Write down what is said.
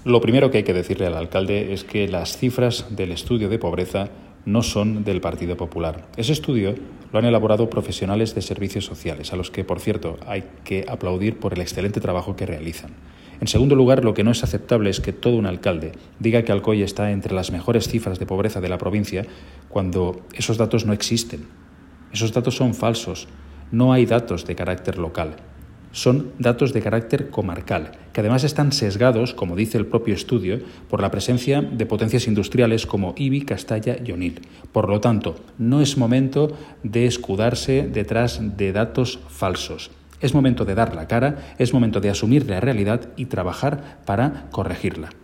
Lo primero que hay que decirle al alcalde es que las cifras del estudio de pobreza no son del Partido Popular. Ese estudio lo han elaborado profesionales de servicios sociales, a los que, por cierto, hay que aplaudir por el excelente trabajo que realizan. En segundo lugar, lo que no es aceptable es que todo un alcalde diga que Alcoy está entre las mejores cifras de pobreza de la provincia cuando esos datos no existen. Esos datos son falsos. No hay datos de carácter local. Son datos de carácter comarcal, que además están sesgados, como dice el propio estudio, por la presencia de potencias industriales como IBI, Castalla y Onil. Por lo tanto, no es momento de escudarse detrás de datos falsos. Es momento de dar la cara, es momento de asumir la realidad y trabajar para corregirla.